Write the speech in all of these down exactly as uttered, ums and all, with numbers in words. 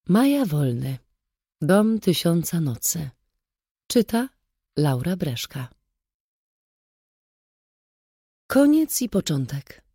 Maja Wolny. Dom tysiąca nocy. Czyta Laura Breszka. Koniec i początek.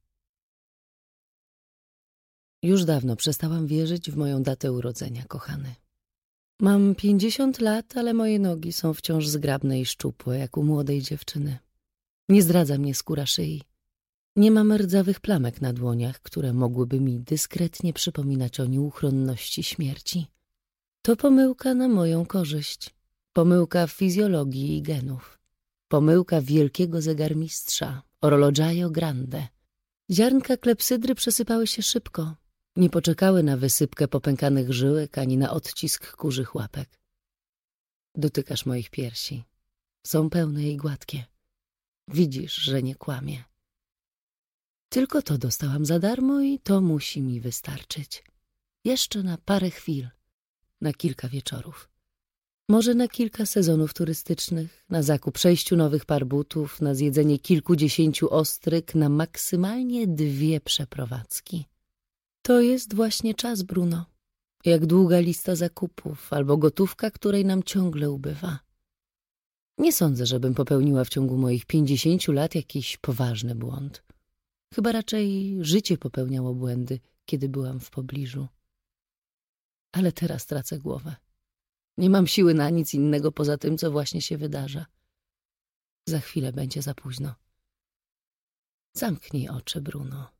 Już dawno przestałam wierzyć w moją datę urodzenia, kochany. Mam pięćdziesiąt lat, ale moje nogi są wciąż zgrabne i szczupłe, jak u młodej dziewczyny. Nie zdradza mnie skóra szyi. Nie mam rdzawych plamek na dłoniach, które mogłyby mi dyskretnie przypominać o nieuchronności śmierci. To pomyłka na moją korzyść. Pomyłka fizjologii i genów. Pomyłka wielkiego zegarmistrza, Orologiaio Grande. Ziarnka klepsydry przesypały się szybko. Nie poczekały na wysypkę popękanych żyłek ani na odcisk kurzych łapek. Dotykasz moich piersi. Są pełne i gładkie. Widzisz, że nie kłamię. Tylko to dostałam za darmo i to musi mi wystarczyć. Jeszcze na parę chwil, na kilka wieczorów. Może na kilka sezonów turystycznych, na zakup sześciu nowych par butów, na zjedzenie kilkudziesięciu ostryg, na maksymalnie dwie przeprowadzki. To jest właśnie czas, Bruno. Jak długa lista zakupów albo gotówka, której nam ciągle ubywa. Nie sądzę, żebym popełniła w ciągu moich pięćdziesięciu lat jakiś poważny błąd. Chyba raczej życie popełniało błędy, kiedy byłam w pobliżu. Ale teraz tracę głowę. Nie mam siły na nic innego poza tym, co właśnie się wydarza. Za chwilę będzie za późno. Zamknij oczy, Bruno.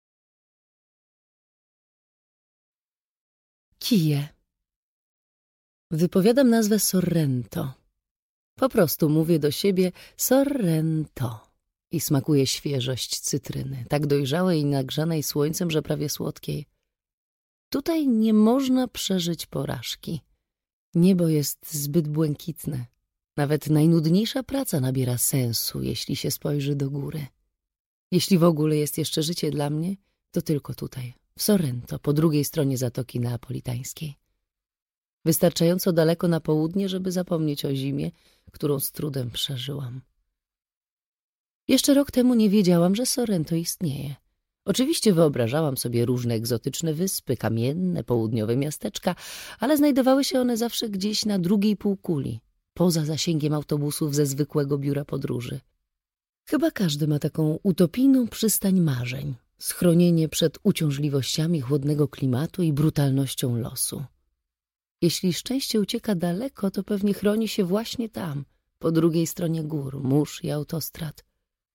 Kije. Wypowiadam nazwę Sorrento. Po prostu mówię do siebie Sorrento. I smakuje świeżość cytryny, tak dojrzałej i nagrzanej słońcem, że prawie słodkiej. Tutaj nie można przeżyć porażki. Niebo jest zbyt błękitne. Nawet najnudniejsza praca nabiera sensu, jeśli się spojrzy do góry. Jeśli w ogóle jest jeszcze życie dla mnie, to tylko tutaj, w Sorrento, po drugiej stronie Zatoki Neapolitańskiej. Wystarczająco daleko na południe, żeby zapomnieć o zimie, którą z trudem przeżyłam. Jeszcze rok temu nie wiedziałam, że Sorrento istnieje. Oczywiście wyobrażałam sobie różne egzotyczne wyspy, kamienne, południowe miasteczka, ale znajdowały się one zawsze gdzieś na drugiej półkuli, poza zasięgiem autobusów ze zwykłego biura podróży. Chyba każdy ma taką utopijną przystań marzeń, schronienie przed uciążliwościami chłodnego klimatu i brutalnością losu. Jeśli szczęście ucieka daleko, to pewnie chroni się właśnie tam, po drugiej stronie gór, mórz i autostrad.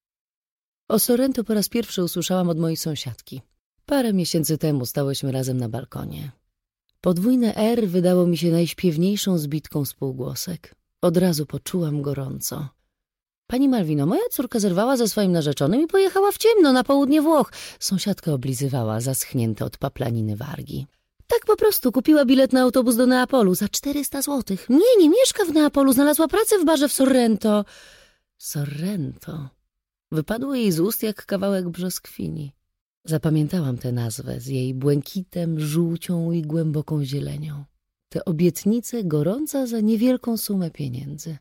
O Sorrento po raz pierwszy usłyszałam od mojej sąsiadki. Parę miesięcy temu stałyśmy razem na balkonie. Podwójne R wydało mi się najśpiewniejszą zbitką spółgłosek. Od razu poczułam gorąco. Pani Malwino, moja córka zerwała ze swoim narzeczonym i pojechała w ciemno na południe Włoch. Sąsiadka oblizywała zaschnięte od paplaniny wargi. Tak po prostu kupiła bilet na autobus do Neapolu za czterysta złotych. Nie, nie mieszka w Neapolu, znalazła pracę w barze w Sorrento. Sorrento... Wypadło jej z ust jak kawałek brzoskwini. Zapamiętałam tę nazwę z jej błękitem, żółcią i głęboką zielenią. Te obietnice gorąca za niewielką sumę pieniędzy.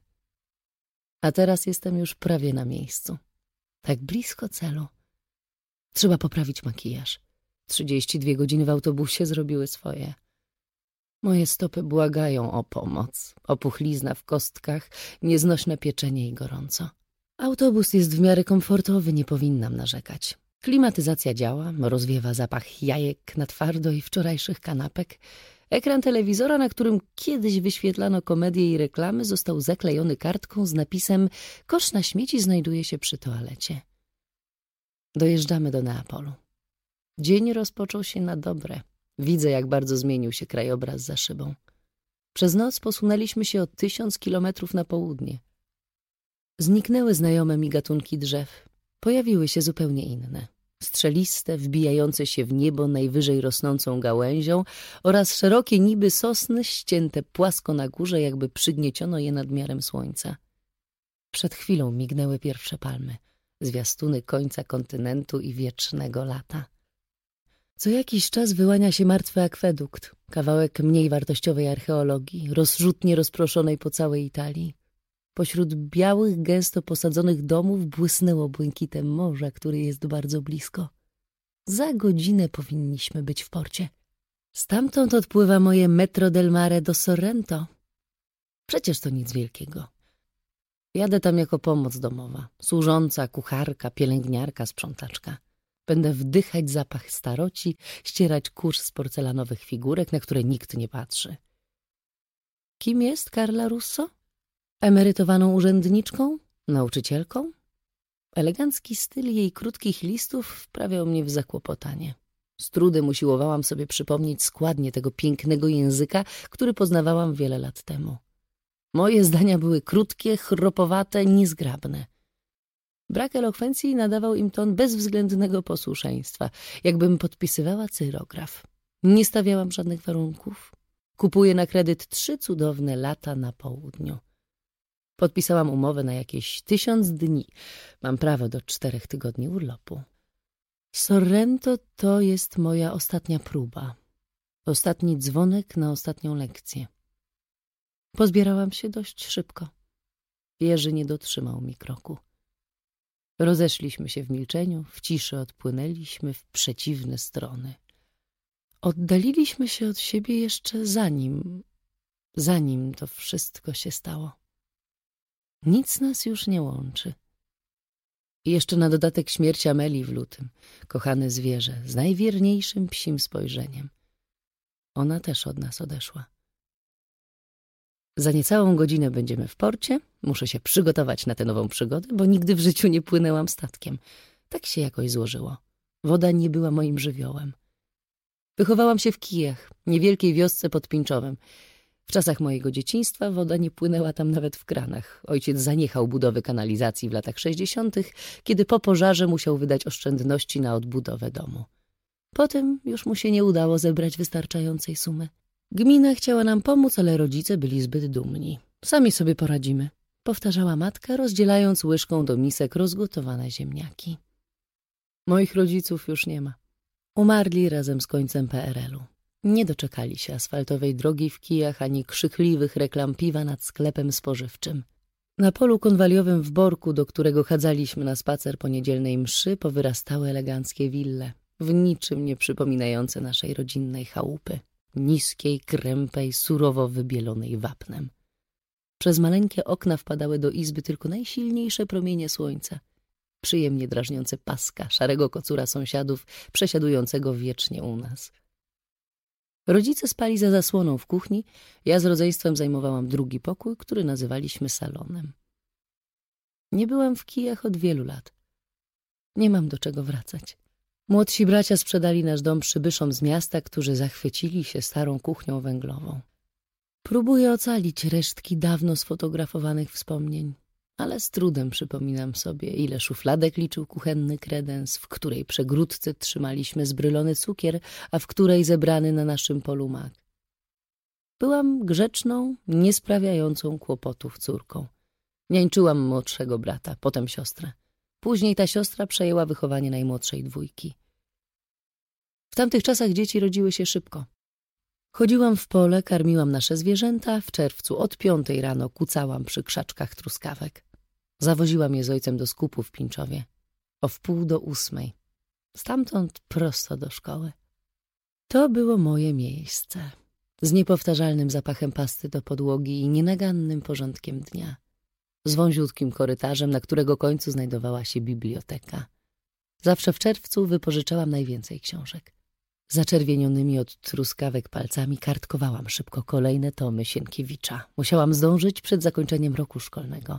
A teraz jestem już prawie na miejscu. Tak blisko celu. Trzeba poprawić makijaż. Trzydzieści dwie godziny w autobusie zrobiły swoje. Moje stopy błagają o pomoc. Opuchlizna w kostkach, nieznośne pieczenie i gorąco. Autobus jest w miarę komfortowy, nie powinnam narzekać. Klimatyzacja działa, rozwiewa zapach jajek na twardo i wczorajszych kanapek. Ekran telewizora, na którym kiedyś wyświetlano komedie i reklamy, został zaklejony kartką z napisem „Kosz na śmieci znajduje się przy toalecie”. Dojeżdżamy do Neapolu. Dzień rozpoczął się na dobre. Widzę, jak bardzo zmienił się krajobraz za szybą. Przez noc posunęliśmy się o tysiąc kilometrów na południe. Zniknęły znajome mi gatunki drzew. Pojawiły się zupełnie inne. Strzeliste, wbijające się w niebo najwyżej rosnącą gałęzią oraz szerokie niby sosny ścięte płasko na górze, jakby przygnieciono je nadmiarem słońca. Przed chwilą mignęły pierwsze palmy, zwiastuny końca kontynentu i wiecznego lata. Co jakiś czas wyłania się martwy akwedukt, kawałek mniej wartościowej archeologii, rozrzutnie rozproszonej po całej Italii. Pośród białych, gęsto posadzonych domów błysnęło błękitem morza, który jest bardzo blisko. Za godzinę powinniśmy być w porcie. Stamtąd odpływa moje metro del mare do Sorrento. Przecież to nic wielkiego. Jadę tam jako pomoc domowa, służąca, kucharka, pielęgniarka, sprzątaczka. Będę wdychać zapach staroci, ścierać kurz z porcelanowych figurek, na które nikt nie patrzy. Kim jest Carla Russo? Emerytowaną urzędniczką? Nauczycielką? Elegancki styl jej krótkich listów wprawiał mnie w zakłopotanie. Z trudem usiłowałam sobie przypomnieć składnię tego pięknego języka, który poznawałam wiele lat temu. Moje zdania były krótkie, chropowate, niezgrabne. Brak elokwencji nadawał im ton bezwzględnego posłuszeństwa, jakbym podpisywała cyrograf. Nie stawiałam żadnych warunków. Kupuję na kredyt trzy cudowne lata na południu. Podpisałam umowę na jakieś tysiąc dni. Mam prawo do czterech tygodni urlopu. Sorrento to jest moja ostatnia próba. Ostatni dzwonek na ostatnią lekcję. Pozbierałam się dość szybko. Jerzy nie dotrzymał mi kroku. Rozeszliśmy się w milczeniu, w ciszy odpłynęliśmy w przeciwne strony. Oddaliliśmy się od siebie jeszcze zanim, zanim to wszystko się stało. Nic nas już nie łączy. I jeszcze na dodatek śmierć Amelii w lutym, kochane zwierzę, z najwierniejszym psim spojrzeniem. Ona też od nas odeszła. Za niecałą godzinę będziemy w porcie. Muszę się przygotować na tę nową przygodę, bo nigdy w życiu nie płynęłam statkiem. Tak się jakoś złożyło. Woda nie była moim żywiołem. Wychowałam się w Kijach, niewielkiej wiosce pod Pinczowem. W czasach mojego dzieciństwa woda nie płynęła tam nawet w kranach. Ojciec zaniechał budowy kanalizacji w latach sześćdziesiątych, kiedy po pożarze musiał wydać oszczędności na odbudowę domu. Potem już mu się nie udało zebrać wystarczającej sumy. Gmina chciała nam pomóc, ale rodzice byli zbyt dumni. Sami sobie poradzimy, powtarzała matka, rozdzielając łyżką do misek rozgotowane ziemniaki. Moich rodziców już nie ma. Umarli razem z końcem P R L u. Nie doczekali się asfaltowej drogi w Kijach ani krzykliwych reklam piwa nad sklepem spożywczym. Na polu konwaliowym w Borku, do którego chadzaliśmy na spacer po niedzielnej mszy, powyrastały eleganckie wille, w niczym nie przypominające naszej rodzinnej chałupy. Niskiej, krępej, surowo wybielonej wapnem. Przez maleńkie okna wpadały do izby tylko najsilniejsze promienie słońca, przyjemnie drażniące paska, szarego kocura sąsiadów, przesiadującego wiecznie u nas. Rodzice spali za zasłoną w kuchni, ja z rodzeństwem zajmowałam drugi pokój, który nazywaliśmy salonem. Nie byłam w Kijach od wielu lat. Nie mam do czego wracać. Młodsi bracia sprzedali nasz dom przybyszom z miasta, którzy zachwycili się starą kuchnią węglową. Próbuję ocalić resztki dawno sfotografowanych wspomnień, ale z trudem przypominam sobie, ile szufladek liczył kuchenny kredens, w której przegródce trzymaliśmy zbrylony cukier, a w której zebrany na naszym polu mak. Byłam grzeczną, niesprawiającą kłopotów córką. Niańczyłam młodszego brata, potem siostrę. Później ta siostra przejęła wychowanie najmłodszej dwójki. W tamtych czasach dzieci rodziły się szybko. Chodziłam w pole, karmiłam nasze zwierzęta, w czerwcu od piątej rano kucałam przy krzaczkach truskawek. Zawoziłam je z ojcem do skupu w Pińczowie. O wpół do ósmej. Stamtąd prosto do szkoły. To było moje miejsce. Z niepowtarzalnym zapachem pasty do podłogi i nienagannym porządkiem dnia. Z wąziutkim korytarzem, na którego końcu znajdowała się biblioteka. Zawsze w czerwcu wypożyczałam najwięcej książek. Zaczerwienionymi od truskawek palcami kartkowałam szybko kolejne tomy Sienkiewicza. Musiałam zdążyć przed zakończeniem roku szkolnego.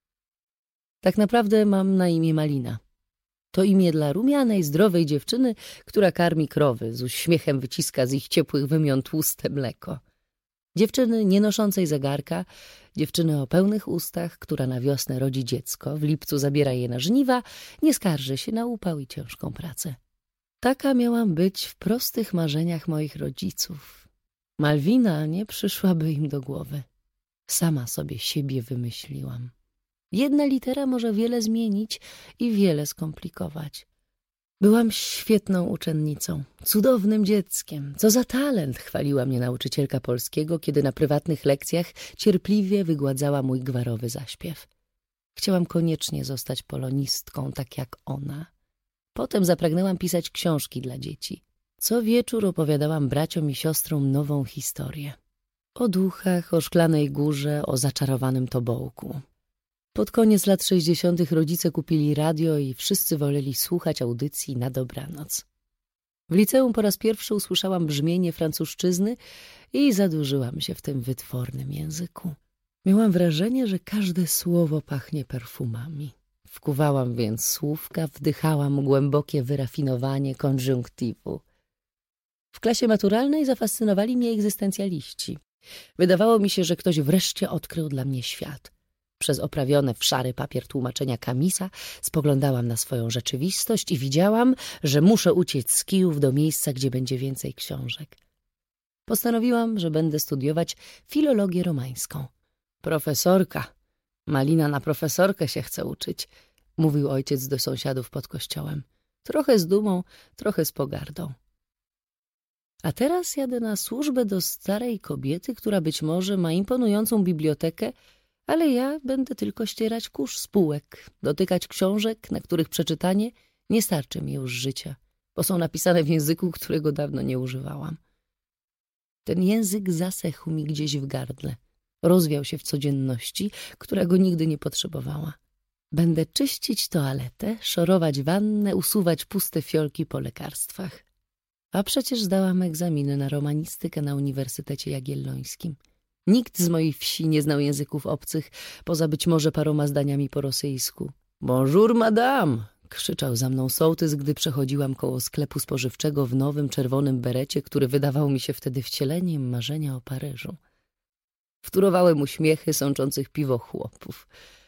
Tak naprawdę mam na imię Malina. To imię dla rumianej, zdrowej dziewczyny, która karmi krowy, z uśmiechem wyciska z ich ciepłych wymion tłuste mleko. Dziewczyny nie noszącej zegarka, dziewczyny o pełnych ustach, która na wiosnę rodzi dziecko, w lipcu zabiera je na żniwa, nie skarży się na upał i ciężką pracę. Taka miałam być w prostych marzeniach moich rodziców. Malwina nie przyszłaby im do głowy. Sama sobie siebie wymyśliłam. Jedna litera może wiele zmienić i wiele skomplikować. Byłam świetną uczennicą, cudownym dzieckiem. Co za talent, chwaliła mnie nauczycielka polskiego, kiedy na prywatnych lekcjach cierpliwie wygładzała mój gwarowy zaśpiew. Chciałam koniecznie zostać polonistką, tak jak ona. Potem zapragnęłam pisać książki dla dzieci. Co wieczór opowiadałam braciom i siostrom nową historię. O duchach, o Szklanej Górze, o zaczarowanym tobołku. Pod koniec lat sześćdziesiątych rodzice kupili radio i wszyscy woleli słuchać audycji na dobranoc. W liceum po raz pierwszy usłyszałam brzmienie francuszczyzny i zadłużyłam się w tym wytwornym języku. Miałam wrażenie, że każde słowo pachnie perfumami. Wkuwałam więc słówka, wdychałam głębokie wyrafinowanie konjunktywu. W klasie maturalnej zafascynowali mnie egzystencjaliści. Wydawało mi się, że ktoś wreszcie odkrył dla mnie świat. Przez oprawione w szary papier tłumaczenia Camisa spoglądałam na swoją rzeczywistość i widziałam, że muszę uciec z Kijów do miejsca, gdzie będzie więcej książek. Postanowiłam, że będę studiować filologię romańską. Profesorka, Malina na profesorkę się chce uczyć, mówił ojciec do sąsiadów pod kościołem. Trochę z dumą, trochę z pogardą. A teraz jadę na służbę do starej kobiety, która być może ma imponującą bibliotekę, ale ja będę tylko ścierać kurz z półek, dotykać książek, na których przeczytanie nie starczy mi już życia, bo są napisane w języku, którego dawno nie używałam. Ten język zasechł mi gdzieś w gardle, rozwiał się w codzienności, którego nigdy nie potrzebowała. Będę czyścić toaletę, szorować wannę, usuwać puste fiolki po lekarstwach. A przecież zdałam egzaminy na romanistykę na Uniwersytecie Jagiellońskim. Nikt z mojej wsi nie znał języków obcych, poza być może paroma zdaniami po rosyjsku. Bonjour, madame! Krzyczał za mną sołtys, gdy przechodziłam koło sklepu spożywczego w nowym czerwonym berecie, który wydawał mi się wtedy wcieleniem marzenia o Paryżu. Wtórowałem uśmiechy sączących piwo chłopów.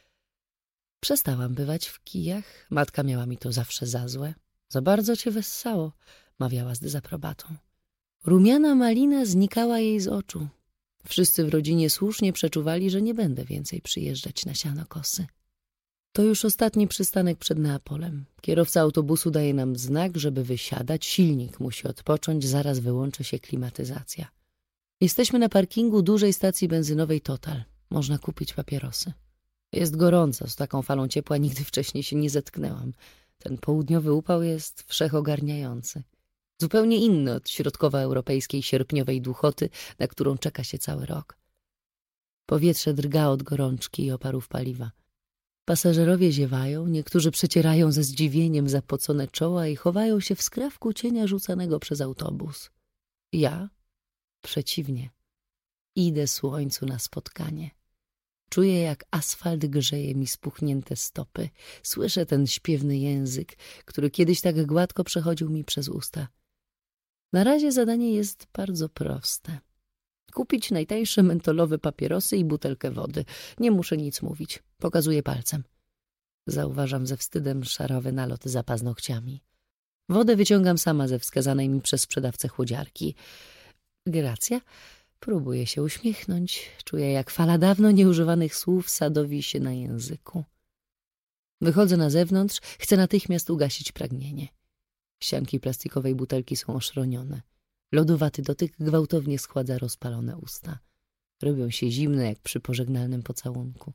Przestałam bywać w kijach. Matka miała mi to zawsze za złe. Za bardzo cię wessało, mawiała z dezaprobatą. Rumiana malina znikała jej z oczu. Wszyscy w rodzinie słusznie przeczuwali, że nie będę więcej przyjeżdżać na sianokosy. To już ostatni przystanek przed Neapolem. Kierowca autobusu daje nam znak, żeby wysiadać. Silnik musi odpocząć, zaraz wyłączy się klimatyzacja. Jesteśmy na parkingu dużej stacji benzynowej Total. Można kupić papierosy. Jest gorąco, z taką falą ciepła nigdy wcześniej się nie zetknęłam. Ten południowy upał jest wszechogarniający. Zupełnie inny od środkowoeuropejskiej sierpniowej duchoty, na którą czeka się cały rok. Powietrze drga od gorączki i oparów paliwa. Pasażerowie ziewają, niektórzy przecierają ze zdziwieniem zapocone czoła i chowają się w skrawku cienia rzucanego przez autobus. Ja, przeciwnie, idę słońcu na spotkanie. Czuję, jak asfalt grzeje mi spuchnięte stopy. Słyszę ten śpiewny język, który kiedyś tak gładko przechodził mi przez usta. Na razie zadanie jest bardzo proste. Kupić najtańsze mentolowe papierosy i butelkę wody. Nie muszę nic mówić. Pokazuję palcem. Zauważam ze wstydem szarowy nalot za paznokciami. Wodę wyciągam sama ze wskazanej mi przez sprzedawcę chłodziarki. Gracja? Próbuję się uśmiechnąć. Czuję, jak fala dawno nieużywanych słów sadowi się na języku. Wychodzę na zewnątrz. Chcę natychmiast ugasić pragnienie. Ścianki plastikowej butelki są oszronione. Lodowaty dotyk gwałtownie schładza rozpalone usta. Robią się zimne, jak przy pożegnalnym pocałunku.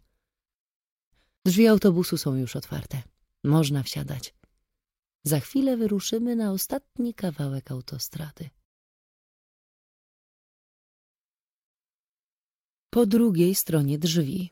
Drzwi autobusu są już otwarte. Można wsiadać. Za chwilę wyruszymy na ostatni kawałek autostrady. Po drugiej stronie drzwi.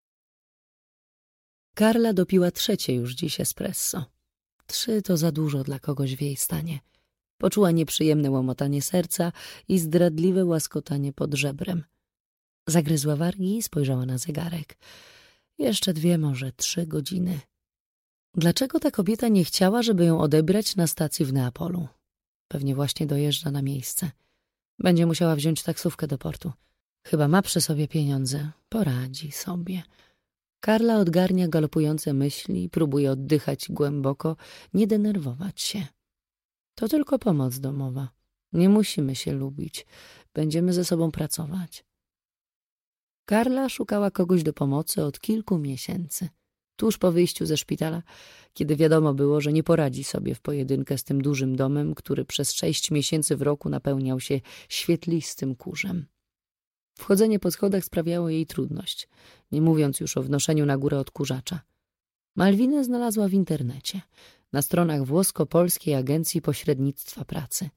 Karla dopiła trzecie już dziś espresso. Trzy to za dużo dla kogoś w jej stanie. Poczuła nieprzyjemne łomotanie serca i zdradliwe łaskotanie pod żebrem. Zagryzła wargi i spojrzała na zegarek. Jeszcze dwie, może trzy godziny. Dlaczego ta kobieta nie chciała, żeby ją odebrać na stacji w Neapolu? Pewnie właśnie dojeżdża na miejsce. Będzie musiała wziąć taksówkę do portu. Chyba ma przy sobie pieniądze. Poradzi sobie. Karla odgarnia galopujące myśli, próbuje oddychać głęboko, nie denerwować się. To tylko pomoc domowa. Nie musimy się lubić. Będziemy ze sobą pracować. Karla szukała kogoś do pomocy od kilku miesięcy. Tuż po wyjściu ze szpitala, kiedy wiadomo było, że nie poradzi sobie w pojedynkę z tym dużym domem, który przez sześć miesięcy w roku napełniał się świetlistym kurzem. Wchodzenie po schodach sprawiało jej trudność, nie mówiąc już o wnoszeniu na górę odkurzacza. Malwinę znalazła w internecie, na stronach włosko-polskiej agencji pośrednictwa pracy.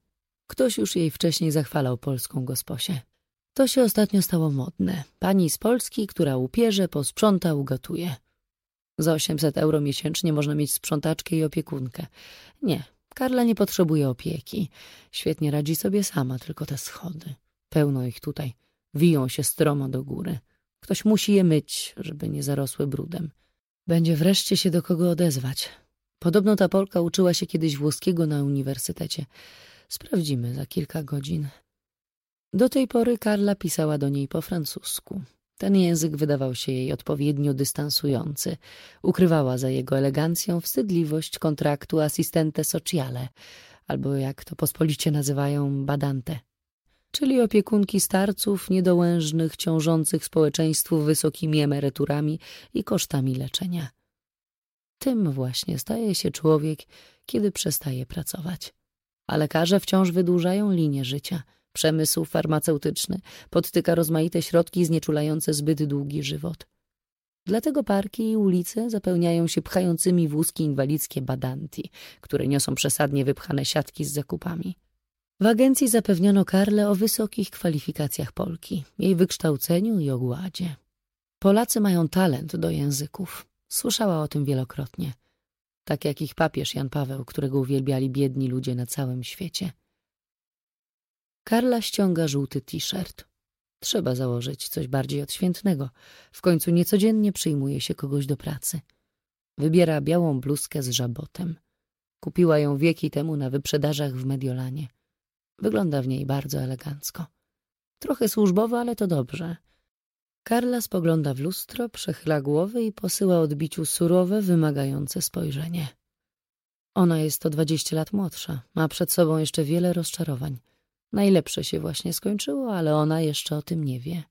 Ktoś już jej wcześniej zachwalał polską gosposię. To się ostatnio stało modne. Pani z Polski, która upierze, posprząta, ugotuje. Za osiemset euro miesięcznie można mieć sprzątaczkę i opiekunkę. Nie, Karla nie potrzebuje opieki. Świetnie radzi sobie sama, tylko te schody. Pełno ich tutaj. Wiją się stromo do góry. Ktoś musi je myć, żeby nie zarosły brudem. Będzie wreszcie się do kogo odezwać. Podobno ta Polka uczyła się kiedyś włoskiego na uniwersytecie. Sprawdzimy za kilka godzin. Do tej pory Karla pisała do niej po francusku. Ten język wydawał się jej odpowiednio dystansujący. Ukrywała za jego elegancją wstydliwość kontraktu assistente sociale, albo jak to pospolicie nazywają badante, czyli opiekunki starców niedołężnych, ciążących społeczeństwu wysokimi emeryturami i kosztami leczenia. Tym właśnie staje się człowiek, kiedy przestaje pracować. A lekarze wciąż wydłużają linię życia. Przemysł farmaceutyczny podtyka rozmaite środki znieczulające zbyt długi żywot. Dlatego parki i ulice zapełniają się pchającymi wózki inwalidzkie badanti, które niosą przesadnie wypchane siatki z zakupami. W agencji zapewniono Karlę o wysokich kwalifikacjach Polki, jej wykształceniu i ogładzie. Polacy mają talent do języków. Słyszała o tym wielokrotnie. Tak jak ich papież Jan Paweł, którego uwielbiali biedni ludzie na całym świecie. Karla ściąga żółty t-shirt. Trzeba założyć coś bardziej odświętnego. W końcu niecodziennie przyjmuje się kogoś do pracy. Wybiera białą bluzkę z żabotem. Kupiła ją wieki temu na wyprzedażach w Mediolanie. Wygląda w niej bardzo elegancko. Trochę służbowo, ale to dobrze. Karla spogląda w lustro, przechyla głowę i posyła odbiciu surowe, wymagające spojrzenie. Ona jest o dwadzieścia lat młodsza. Ma przed sobą jeszcze wiele rozczarowań. Najlepsze się właśnie skończyło, ale ona jeszcze o tym nie wie.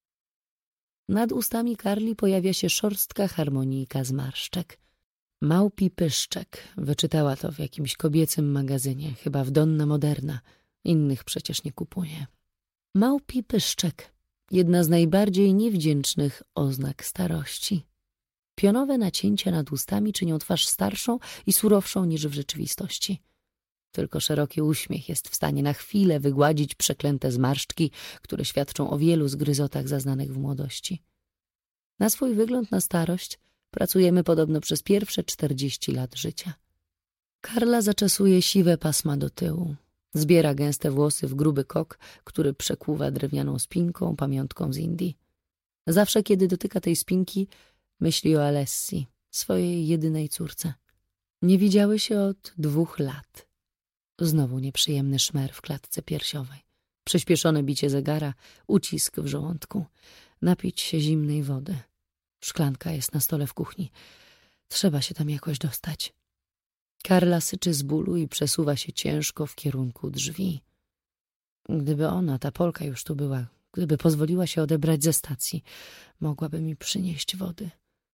Nad ustami Karli pojawia się szorstka harmonijka zmarszczek. Małpi pyszczek. Wyczytała to w jakimś kobiecym magazynie, chyba w Donna Moderna. Innych przecież nie kupuje. Małpi pyszczek. Jedna z najbardziej niewdzięcznych oznak starości. Pionowe nacięcia nad ustami czynią twarz starszą i surowszą niż w rzeczywistości. Tylko szeroki uśmiech jest w stanie na chwilę wygładzić przeklęte zmarszczki, które świadczą o wielu zgryzotach zaznanych w młodości. Na swój wygląd na starość pracujemy podobno przez pierwsze czterdzieści lat życia. Karla zaczesuje siwe pasma do tyłu. Zbiera gęste włosy w gruby kok, który przekuwa drewnianą spinką, pamiątką z Indii. Zawsze, kiedy dotyka tej spinki, myśli o Alessi, swojej jedynej córce. Nie widziały się od dwóch lat. Znowu nieprzyjemny szmer w klatce piersiowej. Przyspieszone bicie zegara, ucisk w żołądku. Napić się zimnej wody. Szklanka jest na stole w kuchni. Trzeba się tam jakoś dostać. Karla syczy z bólu i przesuwa się ciężko w kierunku drzwi. Gdyby ona, ta Polka, już tu była, gdyby pozwoliła się odebrać ze stacji, mogłaby mi przynieść wody.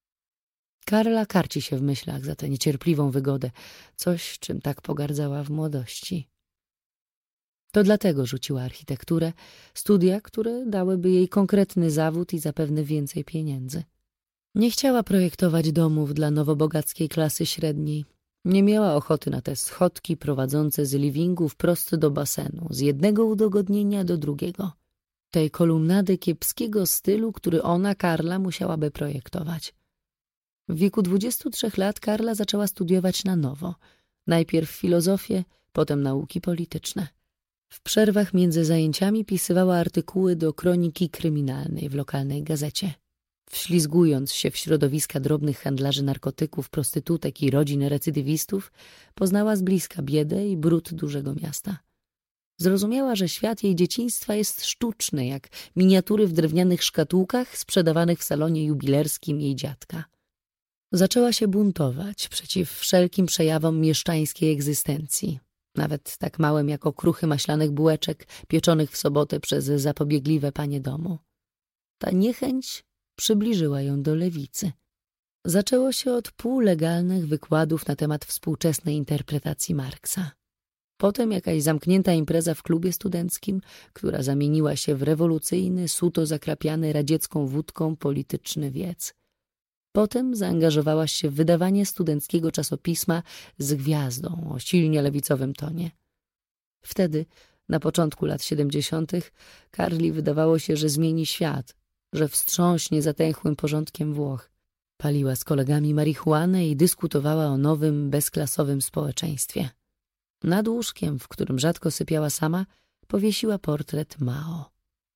Karla karci się w myślach za tę niecierpliwą wygodę, coś, czym tak pogardzała w młodości. To dlatego rzuciła architekturę, studia, które dałyby jej konkretny zawód i zapewne więcej pieniędzy. Nie chciała projektować domów dla nowobogackiej klasy średniej. Nie miała ochoty na te schodki prowadzące z livingu wprost do basenu, z jednego udogodnienia do drugiego. Tej kolumnady kiepskiego stylu, który ona, Karla, musiałaby projektować. W wieku dwudziestu trzech lat Karla zaczęła studiować na nowo. Najpierw filozofię, potem nauki polityczne. W przerwach między zajęciami pisywała artykuły do kroniki kryminalnej w lokalnej gazecie. Wślizgując się w środowiska drobnych handlarzy narkotyków, prostytutek i rodzin recydywistów, poznała z bliska biedę i brud dużego miasta. Zrozumiała, że świat jej dzieciństwa jest sztuczny, jak miniatury w drewnianych szkatułkach sprzedawanych w salonie jubilerskim jej dziadka. Zaczęła się buntować przeciw wszelkim przejawom mieszczańskiej egzystencji, nawet tak małym jak okruchy maślanych bułeczek pieczonych w sobotę przez zapobiegliwe panie domu. Ta niechęć przybliżyła ją do lewicy. Zaczęło się od półlegalnych wykładów na temat współczesnej interpretacji Marksa. Potem jakaś zamknięta impreza w klubie studenckim, która zamieniła się w rewolucyjny, suto zakrapiany radziecką wódką polityczny wiec. Potem zaangażowałaś się w wydawanie studenckiego czasopisma z gwiazdą o silnie lewicowym tonie. Wtedy, na początku lat siedemdziesiątych, Karli wydawało się, że zmieni świat, że wstrząśnie zatęchłym porządkiem Włoch. Paliła z kolegami marihuanę i dyskutowała o nowym, bezklasowym społeczeństwie. Nad łóżkiem, w którym rzadko sypiała sama, powiesiła portret Mao.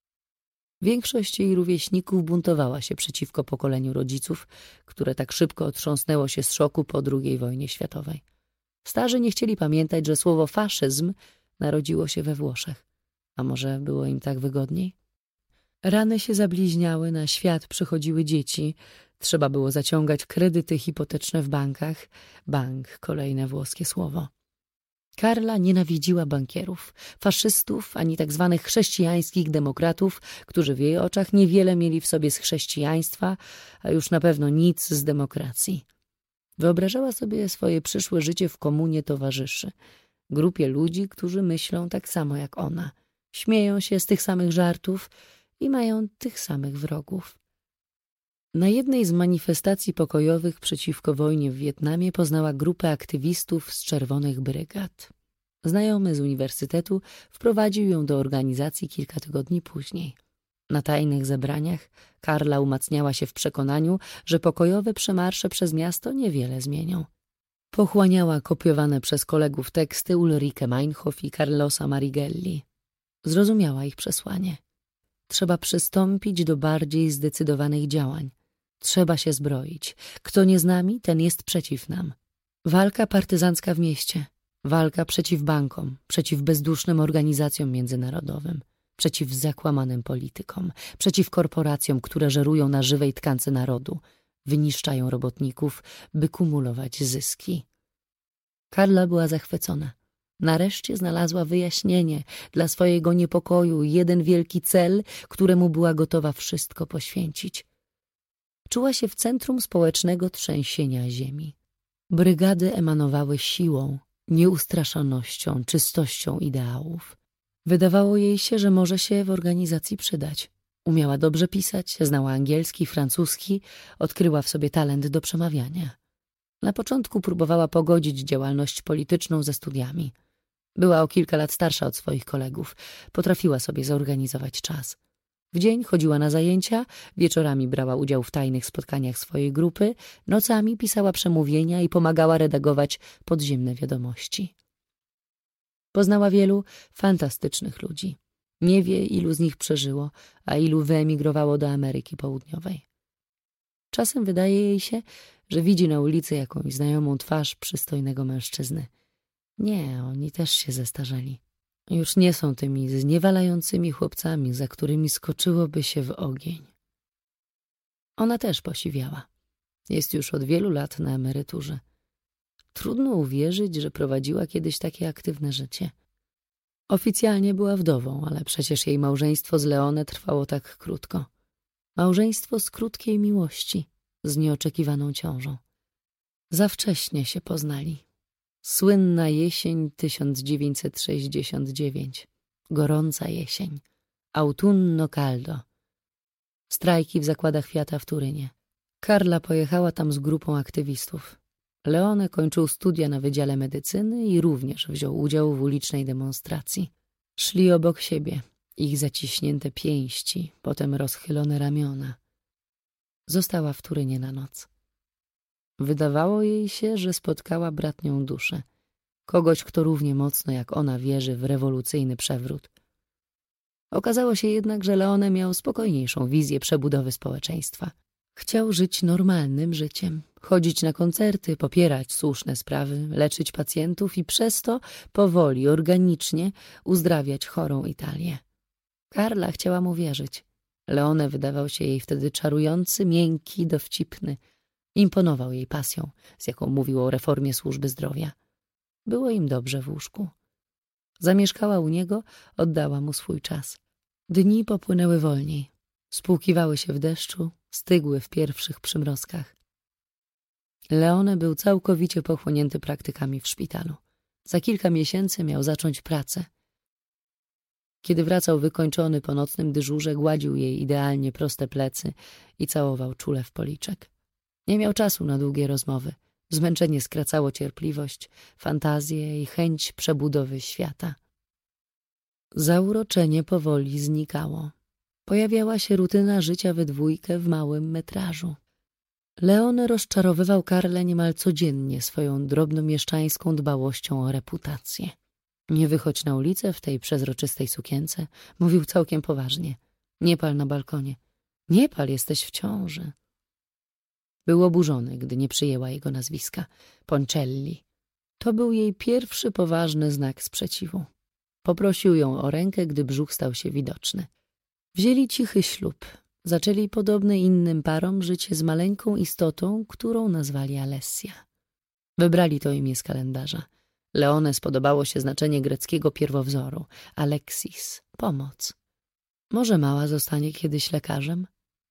Większość jej rówieśników buntowała się przeciwko pokoleniu rodziców, które tak szybko otrząsnęło się z szoku po drugiej wojnie światowej. Starzy nie chcieli pamiętać, że słowo faszyzm narodziło się we Włoszech. A może było im tak wygodniej? Rany się zabliźniały, na świat przychodziły dzieci. Trzeba było zaciągać kredyty hipoteczne w bankach. Bank, kolejne włoskie słowo. Karla nienawidziła bankierów, faszystów, ani tak zwanych chrześcijańskich demokratów, którzy w jej oczach niewiele mieli w sobie z chrześcijaństwa, a już na pewno nic z demokracji. Wyobrażała sobie swoje przyszłe życie w komunie towarzyszy, grupie ludzi, którzy myślą tak samo jak ona, śmieją się z tych samych żartów i mają tych samych wrogów. Na jednej z manifestacji pokojowych przeciwko wojnie w Wietnamie poznała grupę aktywistów z Czerwonych Brygad. Znajomy z uniwersytetu wprowadził ją do organizacji kilka tygodni później. Na tajnych zebraniach Karla umacniała się w przekonaniu, że pokojowe przemarsze przez miasto niewiele zmienią. Pochłaniała kopiowane przez kolegów teksty Ulrike Meinhof i Carlosa Marigelli. Zrozumiała ich przesłanie. Trzeba przystąpić do bardziej zdecydowanych działań. Trzeba się zbroić. Kto nie z nami, ten jest przeciw nam. Walka partyzancka w mieście. Walka przeciw bankom, przeciw bezdusznym organizacjom międzynarodowym, przeciw zakłamanym politykom, przeciw korporacjom, które żerują na żywej tkance narodu, wyniszczają robotników, by kumulować zyski. Karla była zachwycona. Nareszcie znalazła wyjaśnienie dla swojego niepokoju, jeden wielki cel, któremu była gotowa wszystko poświęcić. Czuła się w centrum społecznego trzęsienia ziemi. Brygady emanowały siłą, nieustraszonością, czystością ideałów. Wydawało jej się, że może się w organizacji przydać. Umiała dobrze pisać, znała angielski, francuski, odkryła w sobie talent do przemawiania. Na początku próbowała pogodzić działalność polityczną ze studiami. Była o kilka lat starsza od swoich kolegów. Potrafiła sobie zorganizować czas. W dzień chodziła na zajęcia, wieczorami brała udział w tajnych spotkaniach swojej grupy, nocami pisała przemówienia i pomagała redagować podziemne wiadomości. Poznała wielu fantastycznych ludzi. Nie wie, ilu z nich przeżyło, a ilu wyemigrowało do Ameryki Południowej. Czasem wydaje jej się, że widzi na ulicy jakąś znajomą twarz przystojnego mężczyzny. Nie, oni też się zestarzeli. Już nie są tymi zniewalającymi chłopcami, za którymi skoczyłoby się w ogień. Ona też posiwiała. Jest już od wielu lat na emeryturze. Trudno uwierzyć, że prowadziła kiedyś takie aktywne życie. Oficjalnie była wdową, ale przecież jej małżeństwo z Leone trwało tak krótko. Małżeństwo z krótkiej miłości, z nieoczekiwaną ciążą. Za wcześnie się poznali. Słynna jesień tysiąc dziewięćset sześćdziesiąt dziewięć. Gorąca jesień. Autunno caldo. Strajki w zakładach Fiata w Turynie. Karla pojechała tam z grupą aktywistów. Leone kończył studia na Wydziale Medycyny i również wziął udział w ulicznej demonstracji. Szli obok siebie, ich zaciśnięte pięści, potem rozchylone ramiona. Została w Turynie na noc. Wydawało jej się, że spotkała bratnią duszę. Kogoś, kto równie mocno jak ona wierzy w rewolucyjny przewrót. Okazało się jednak, że Leone miał spokojniejszą wizję przebudowy społeczeństwa. Chciał żyć normalnym życiem, chodzić na koncerty, popierać słuszne sprawy, leczyć pacjentów i przez to powoli, organicznie uzdrawiać chorą Italię. Karla chciała mu wierzyć. Leone wydawał się jej wtedy czarujący, miękki, dowcipny. Imponował jej pasją, z jaką mówił o reformie służby zdrowia. Było im dobrze w łóżku. Zamieszkała u niego, oddała mu swój czas. Dni popłynęły wolniej. Spłukiwały się w deszczu, stygły w pierwszych przymrozkach. Leone był całkowicie pochłonięty praktykami w szpitalu. Za kilka miesięcy miał zacząć pracę. Kiedy wracał wykończony po nocnym dyżurze, gładził jej idealnie proste plecy i całował czule w policzek. Nie miał czasu na długie rozmowy. Zmęczenie skracało cierpliwość, fantazję i chęć przebudowy świata. Zauroczenie powoli znikało. Pojawiała się rutyna życia we dwójkę w małym metrażu. Leone rozczarowywał Karla niemal codziennie swoją drobnomieszczańską dbałością o reputację. Nie wychodź na ulicę w tej przezroczystej sukience, mówił całkiem poważnie. Nie pal na balkonie. Nie pal, jesteś w ciąży. Był oburzony, gdy nie przyjęła jego nazwiska. Poncelli. To był jej pierwszy poważny znak sprzeciwu. Poprosił ją o rękę, gdy brzuch stał się widoczny. Wzięli cichy ślub. Zaczęli podobne innym parom życie z maleńką istotą, którą nazwali Alessia. Wybrali to imię z kalendarza. Leone spodobało się znaczenie greckiego pierwowzoru. Alexis, pomoc. Może mała zostanie kiedyś lekarzem?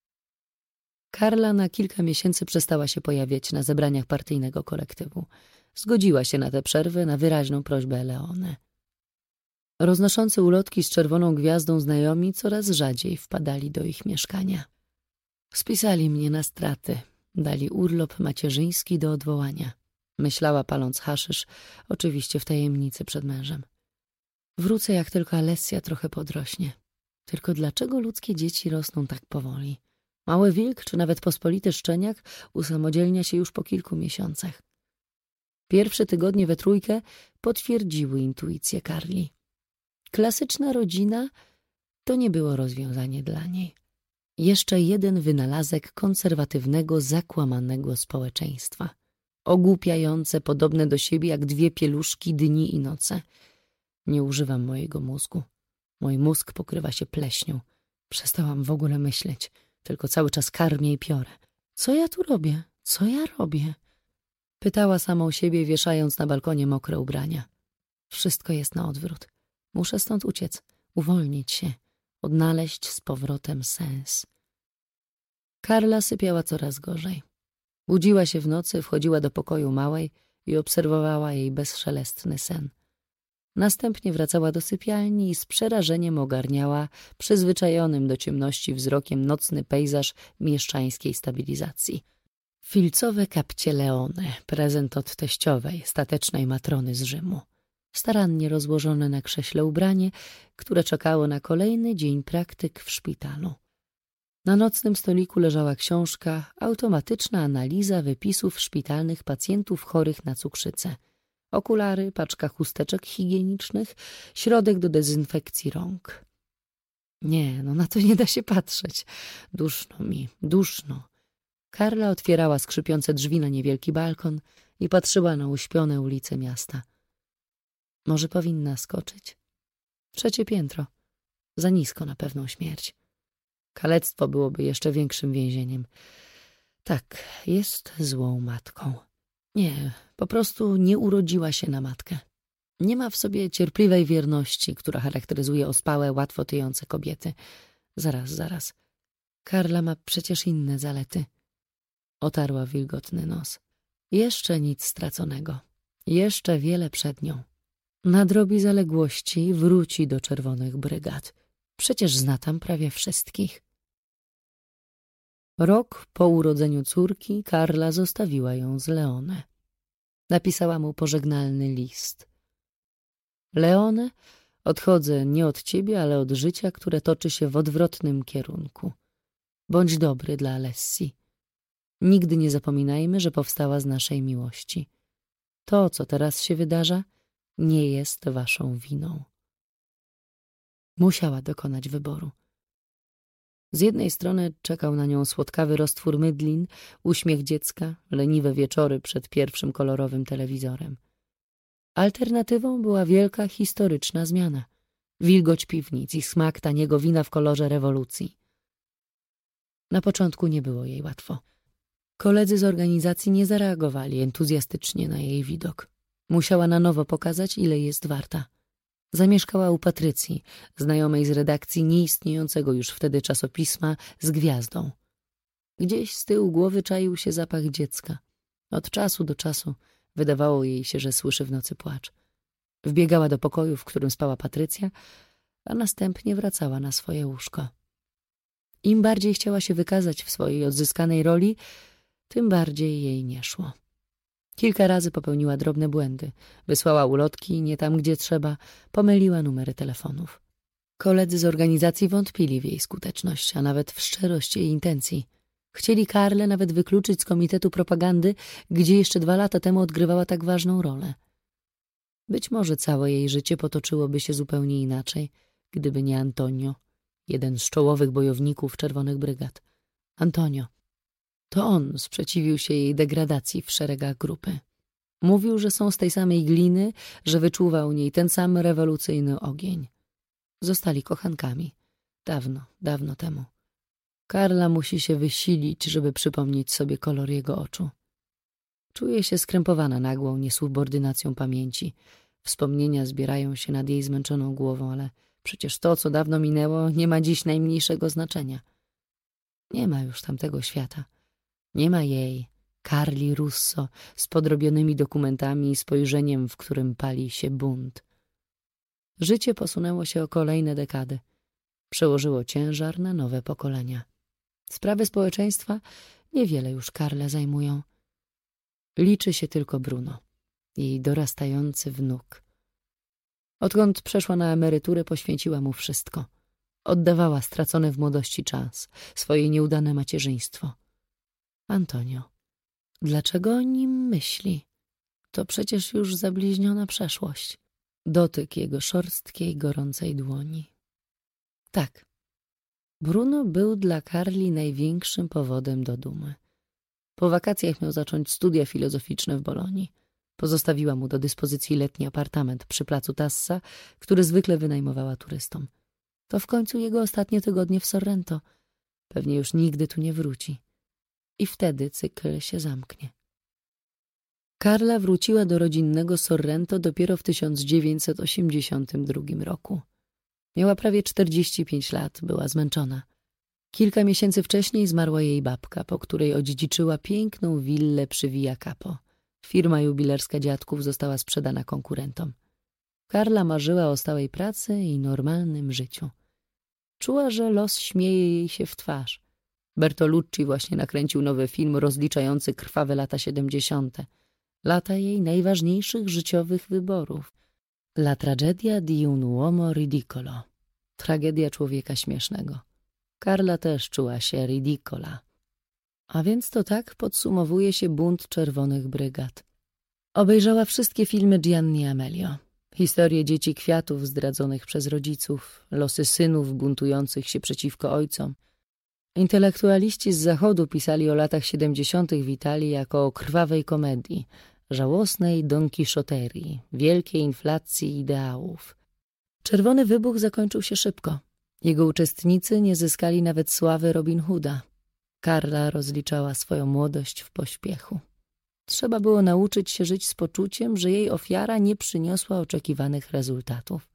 Karla na kilka miesięcy przestała się pojawiać na zebraniach partyjnego kolektywu. Zgodziła się na tę przerwę na wyraźną prośbę Leone. Roznoszący ulotki z czerwoną gwiazdą znajomi coraz rzadziej wpadali do ich mieszkania. Spisali mnie na straty, dali urlop macierzyński do odwołania. Myślała, paląc haszysz, oczywiście w tajemnicy przed mężem. Wrócę, jak tylko Alessia trochę podrośnie. Tylko dlaczego ludzkie dzieci rosną tak powoli? Mały wilk, czy nawet pospolity szczeniak usamodzielnia się już po kilku miesiącach. Pierwsze tygodnie we trójkę potwierdziły intuicję Karli. Klasyczna rodzina to nie było rozwiązanie dla niej. Jeszcze jeden wynalazek konserwatywnego, zakłamanego społeczeństwa. Ogłupiające, podobne do siebie jak dwie pieluszki dni i noce. Nie używam mojego mózgu. Mój mózg pokrywa się pleśnią. Przestałam w ogóle myśleć, tylko cały czas karmię i piorę. Co ja tu robię? Co ja robię? Pytała samą siebie, wieszając na balkonie mokre ubrania. Wszystko jest na odwrót. Muszę stąd uciec, uwolnić się, odnaleźć z powrotem sens. Karla sypiała coraz gorzej. Budziła się w nocy, wchodziła do pokoju małej i obserwowała jej bezszelestny sen. Następnie wracała do sypialni i z przerażeniem ogarniała przyzwyczajonym do ciemności wzrokiem nocny pejzaż mieszczańskiej stabilizacji. Filcowe kapcie Leone, prezent od teściowej, statecznej matrony z Rzymu. Starannie rozłożone na krześle ubranie, które czekało na kolejny dzień praktyk w szpitalu. Na nocnym stoliku leżała książka, automatyczna analiza wypisów szpitalnych pacjentów chorych na cukrzycę. Okulary, paczka chusteczek higienicznych, środek do dezynfekcji rąk. Nie, no na to nie da się patrzeć. Duszno mi, duszno. Karla otwierała skrzypiące drzwi na niewielki balkon i patrzyła na uśpione ulice miasta. Może powinna skoczyć? Trzecie piętro. Za nisko na pewną śmierć. Kalectwo byłoby jeszcze większym więzieniem. Tak, jest złą matką. Nie, po prostu nie urodziła się na matkę. Nie ma w sobie cierpliwej wierności, która charakteryzuje ospałe, łatwo tyjące kobiety. Zaraz, zaraz. Karla ma przecież inne zalety. Otarła wilgotny nos. Jeszcze nic straconego. Jeszcze wiele przed nią. Nadrobi zaległości i wróci do czerwonych brygad. Przecież zna tam prawie wszystkich. Rok po urodzeniu córki Karla zostawiła ją z Leone. Napisała mu pożegnalny list. Leone, odchodzę nie od ciebie, ale od życia, które toczy się w odwrotnym kierunku. Bądź dobry dla Alessi. Nigdy nie zapominajmy, że powstała z naszej miłości. To, co teraz się wydarza, nie jest waszą winą. Musiała dokonać wyboru. Z jednej strony czekał na nią słodkawy roztwór mydlin, uśmiech dziecka, leniwe wieczory przed pierwszym kolorowym telewizorem. Alternatywą była wielka historyczna zmiana. Wilgoć piwnic i smak taniego wina w kolorze rewolucji. Na początku nie było jej łatwo. Koledzy z organizacji nie zareagowali entuzjastycznie na jej widok. Musiała na nowo pokazać, ile jest warta. Zamieszkała u Patrycji, znajomej z redakcji nieistniejącego już wtedy czasopisma z gwiazdą. Gdzieś z tyłu głowy czaił się zapach dziecka. Od czasu do czasu wydawało jej się, że słyszy w nocy płacz. Wbiegała do pokoju, w którym spała Patrycja, a następnie wracała na swoje łóżko. Im bardziej chciała się wykazać w swojej odzyskanej roli, tym bardziej jej nie szło. Kilka razy popełniła drobne błędy. Wysłała ulotki nie tam, gdzie trzeba, pomyliła numery telefonów. Koledzy z organizacji wątpili w jej skuteczność, a nawet w szczerość jej intencji. Chcieli Karlę nawet wykluczyć z komitetu propagandy, gdzie jeszcze dwa lata temu odgrywała tak ważną rolę. Być może całe jej życie potoczyłoby się zupełnie inaczej, gdyby nie Antonio, jeden z czołowych bojowników Czerwonych Brygad. Antonio. To on sprzeciwił się jej degradacji w szeregach grupy. Mówił, że są z tej samej gliny, że wyczuwa u niej ten sam rewolucyjny ogień. Zostali kochankami. Dawno, dawno temu. Karla musi się wysilić, żeby przypomnieć sobie kolor jego oczu. Czuje się skrępowana nagłą niesubordynacją pamięci. Wspomnienia zbierają się nad jej zmęczoną głową, ale przecież to, co dawno minęło, nie ma dziś najmniejszego znaczenia. Nie ma już tamtego świata. Nie ma jej, Carli Russo, z podrobionymi dokumentami i spojrzeniem, w którym pali się bunt. Życie posunęło się o kolejne dekady. Przełożyło ciężar na nowe pokolenia. Sprawy społeczeństwa niewiele już Karlę zajmują. Liczy się tylko Bruno, jej dorastający wnuk. Odkąd przeszła na emeryturę, poświęciła mu wszystko. Oddawała stracony w młodości czas, swoje nieudane macierzyństwo. Antonio, dlaczego o nim myśli? To przecież już zabliźniona przeszłość. Dotyk jego szorstkiej, gorącej dłoni. Tak, Bruno był dla Carli największym powodem do dumy. Po wakacjach miał zacząć studia filozoficzne w Bolonii. Pozostawiła mu do dyspozycji letni apartament przy placu Tassa, który zwykle wynajmowała turystom. To w końcu jego ostatnie tygodnie w Sorrento. Pewnie już nigdy tu nie wróci. I wtedy cykl się zamknie. Karla wróciła do rodzinnego Sorrento dopiero w tysiąc dziewięćset osiemdziesiątym drugim roku. Miała prawie czterdzieści pięć lat, była zmęczona. Kilka miesięcy wcześniej zmarła jej babka, po której odziedziczyła piękną willę przy Via Capo. Firma jubilerska dziadków została sprzedana konkurentom. Karla marzyła o stałej pracy i normalnym życiu. Czuła, że los śmieje jej się w twarz. Bertolucci właśnie nakręcił nowy film rozliczający krwawe lata siedemdziesiąte. Lata jej najważniejszych życiowych wyborów. La tragedia di un uomo ridicolo. Tragedia człowieka śmiesznego. Karla też czuła się ridicola. A więc to tak podsumowuje się bunt Czerwonych Brygad. Obejrzała wszystkie filmy Gianni Amelio. Historie dzieci kwiatów zdradzonych przez rodziców, losy synów buntujących się przeciwko ojcom. Intelektualiści z Zachodu pisali o latach siedemdziesiątych w Italii jako o krwawej komedii, żałosnej donkiszoterii, wielkiej inflacji ideałów. Czerwony wybuch zakończył się szybko. Jego uczestnicy nie zyskali nawet sławy Robin Hooda. Karla rozliczała swoją młodość w pośpiechu. Trzeba było nauczyć się żyć z poczuciem, że jej ofiara nie przyniosła oczekiwanych rezultatów.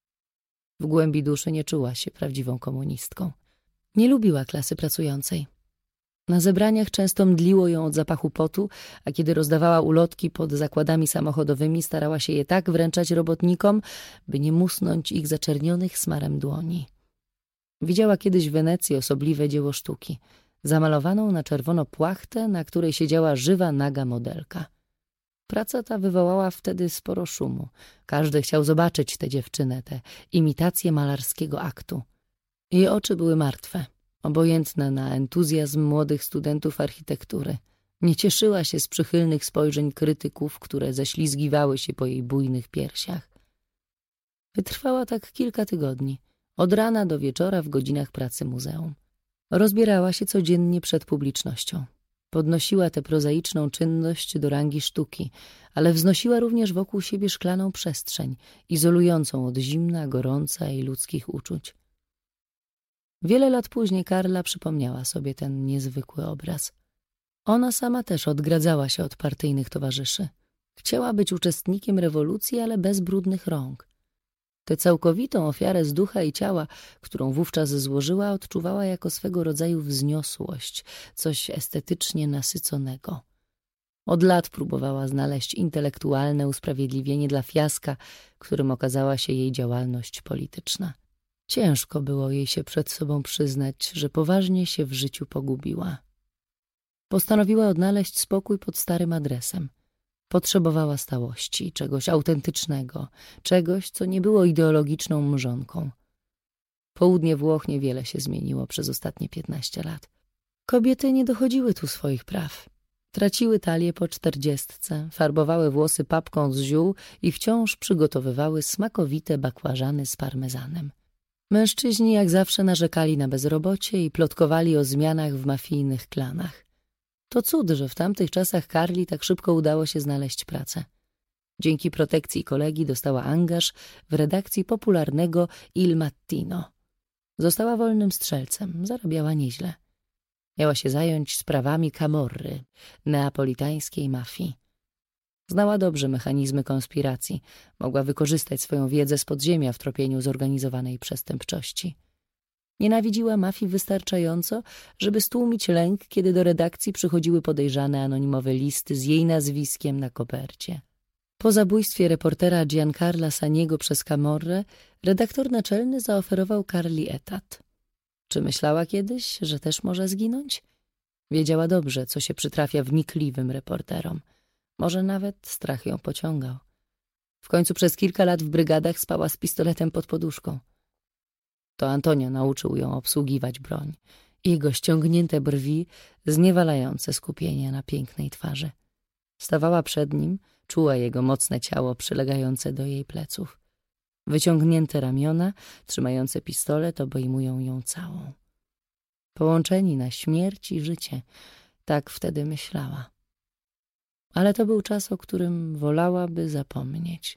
W głębi duszy nie czuła się prawdziwą komunistką. Nie lubiła klasy pracującej. Na zebraniach często mdliło ją od zapachu potu, a kiedy rozdawała ulotki pod zakładami samochodowymi, starała się je tak wręczać robotnikom, by nie musnąć ich zaczernionych smarem dłoni. Widziała kiedyś w Wenecji osobliwe dzieło sztuki, zamalowaną na czerwono płachtę, na której siedziała żywa, naga modelka. Praca ta wywołała wtedy sporo szumu. Każdy chciał zobaczyć tę dziewczynę, tę imitację malarskiego aktu. Jej oczy były martwe, obojętne na entuzjazm młodych studentów architektury. Nie cieszyła się z przychylnych spojrzeń krytyków, które ześlizgiwały się po jej bujnych piersiach. Wytrwała tak kilka tygodni, od rana do wieczora w godzinach pracy muzeum. Rozbierała się codziennie przed publicznością. Podnosiła tę prozaiczną czynność do rangi sztuki, ale wznosiła również wokół siebie szklaną przestrzeń, izolującą od zimna, gorąca i ludzkich uczuć. Wiele lat później Karla przypomniała sobie ten niezwykły obraz. Ona sama też odgradzała się od partyjnych towarzyszy. Chciała być uczestnikiem rewolucji, ale bez brudnych rąk. Tę całkowitą ofiarę z ducha i ciała, którą wówczas złożyła, odczuwała jako swego rodzaju wzniosłość, coś estetycznie nasyconego. Od lat próbowała znaleźć intelektualne usprawiedliwienie dla fiaska, którym okazała się jej działalność polityczna. Ciężko było jej się przed sobą przyznać, że poważnie się w życiu pogubiła. Postanowiła odnaleźć spokój pod starym adresem. Potrzebowała stałości, czegoś autentycznego, czegoś, co nie było ideologiczną mrzonką. Południe Włoch niewiele się zmieniło przez ostatnie piętnaście lat. Kobiety nie dochodziły tu swoich praw. Traciły talię po czterdziestce, farbowały włosy papką z ziół i wciąż przygotowywały smakowite bakłażany z parmezanem. Mężczyźni jak zawsze narzekali na bezrobocie i plotkowali o zmianach w mafijnych klanach. To cud, że w tamtych czasach Carli tak szybko udało się znaleźć pracę. Dzięki protekcji kolegi dostała angaż w redakcji popularnego Il Mattino. Została wolnym strzelcem, zarabiała nieźle. Miała się zająć sprawami Camorry, neapolitańskiej mafii. Znała dobrze mechanizmy konspiracji, mogła wykorzystać swoją wiedzę z podziemia w tropieniu zorganizowanej przestępczości. Nienawidziła mafii wystarczająco, żeby stłumić lęk, kiedy do redakcji przychodziły podejrzane anonimowe listy z jej nazwiskiem na kopercie. Po zabójstwie reportera Giancarla Saniego przez Camorrę redaktor naczelny zaoferował Carli etat. Czy myślała kiedyś, że też może zginąć? Wiedziała dobrze, co się przytrafia wnikliwym reporterom. Może nawet strach ją pociągał. W końcu przez kilka lat w brygadach spała z pistoletem pod poduszką. To Antonio nauczył ją obsługiwać broń. Jego ściągnięte brwi, zniewalające skupienie na pięknej twarzy. Stawała przed nim, czuła jego mocne ciało przylegające do jej pleców. Wyciągnięte ramiona, trzymające pistolet, obejmują ją całą. Połączeni na śmierć i życie, tak wtedy myślała. Ale to był czas, o którym wolałaby zapomnieć.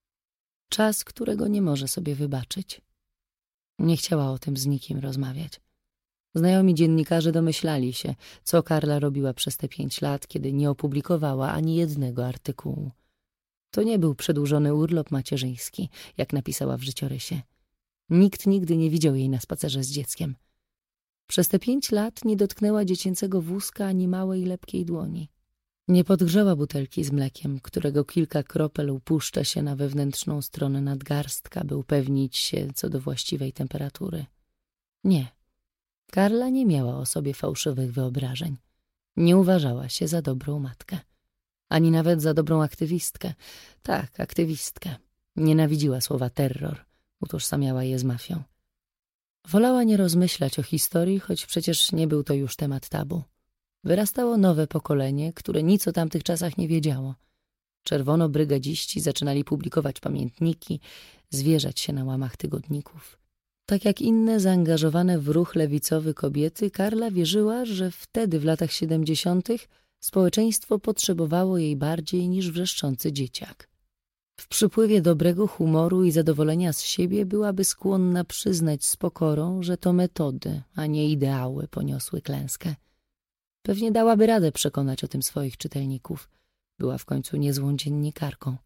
Czas, którego nie może sobie wybaczyć. Nie chciała o tym z nikim rozmawiać. Znajomi dziennikarze domyślali się, co Carla robiła przez te pięć lat, kiedy nie opublikowała ani jednego artykułu. To nie był przedłużony urlop macierzyński, jak napisała w życiorysie. Nikt nigdy nie widział jej na spacerze z dzieckiem. Przez te pięć lat nie dotknęła dziecięcego wózka ani małej, lepkiej dłoni. Nie podgrzała butelki z mlekiem, którego kilka kropel upuszcza się na wewnętrzną stronę nadgarstka, by upewnić się co do właściwej temperatury. Nie. Carla nie miała o sobie fałszywych wyobrażeń. Nie uważała się za dobrą matkę. Ani nawet za dobrą aktywistkę. Tak, aktywistkę. Nienawidziła słowa terror. Utożsamiała je z mafią. Wolała nie rozmyślać o historii, choć przecież nie był to już temat tabu. Wyrastało nowe pokolenie, które nic o tamtych czasach nie wiedziało. Czerwono-brygadziści zaczynali publikować pamiętniki, zwierzać się na łamach tygodników. Tak jak inne zaangażowane w ruch lewicowy kobiety, Carla wierzyła, że wtedy, w latach siedemdziesiątych, społeczeństwo potrzebowało jej bardziej niż wrzeszczący dzieciak. W przypływie dobrego humoru i zadowolenia z siebie byłaby skłonna przyznać z pokorą, że to metody, a nie ideały poniosły klęskę. Pewnie dałaby radę przekonać o tym swoich czytelników. Była w końcu niezłą dziennikarką.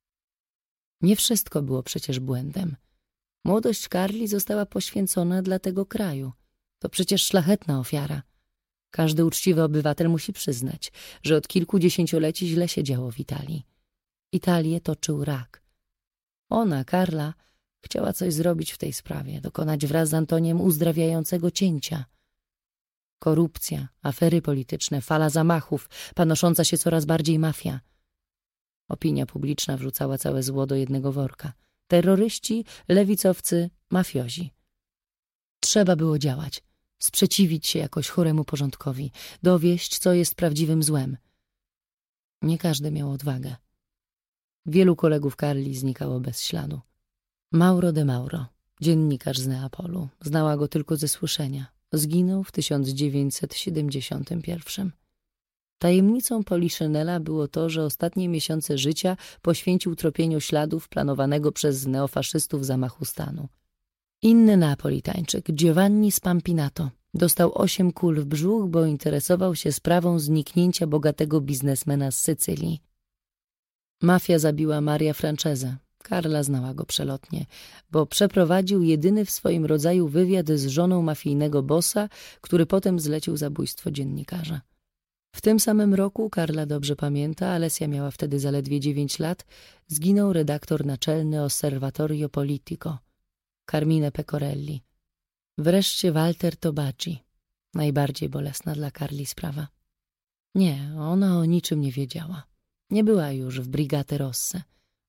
Nie wszystko było przecież błędem. Młodość Carli została poświęcona dla tego kraju. To przecież szlachetna ofiara. Każdy uczciwy obywatel musi przyznać, że od kilku dziesięcioleci źle się działo w Italii. Italię toczył rak. Ona, Carla, chciała coś zrobić w tej sprawie, dokonać wraz z Antoniem uzdrawiającego cięcia. Korupcja, afery polityczne, fala zamachów, panosząca się coraz bardziej mafia. Opinia publiczna wrzucała całe zło do jednego worka. Terroryści, lewicowcy, mafiozi. Trzeba było działać, sprzeciwić się jakoś choremu porządkowi, dowieść, co jest prawdziwym złem. Nie każdy miał odwagę. Wielu kolegów Carli znikało bez śladu. Mauro de Mauro, dziennikarz z Neapolu, znała go tylko ze słyszenia. Zginął w tysiąc dziewięćset siedemdziesiątym pierwszym. Tajemnicą Poliszynela było to, że ostatnie miesiące życia poświęcił tropieniu śladów planowanego przez neofaszystów zamachu stanu. Inny Neapolitańczyk, Giovanni Spampinato, dostał osiem kul w brzuch, bo interesował się sprawą zniknięcia bogatego biznesmena z Sycylii. Mafia zabiła Maria Francesę. Carla znała go przelotnie, bo przeprowadził jedyny w swoim rodzaju wywiad z żoną mafijnego bossa, który potem zlecił zabójstwo dziennikarza. W tym samym roku, Carla dobrze pamięta, Alessia miała wtedy zaledwie dziewięć lat, zginął redaktor naczelny Osservatorio Politico, Carmine Pecorelli. Wreszcie Walter Tobacci, najbardziej bolesna dla Carli sprawa. Nie, ona o niczym nie wiedziała. Nie była już w Brigate Rosse.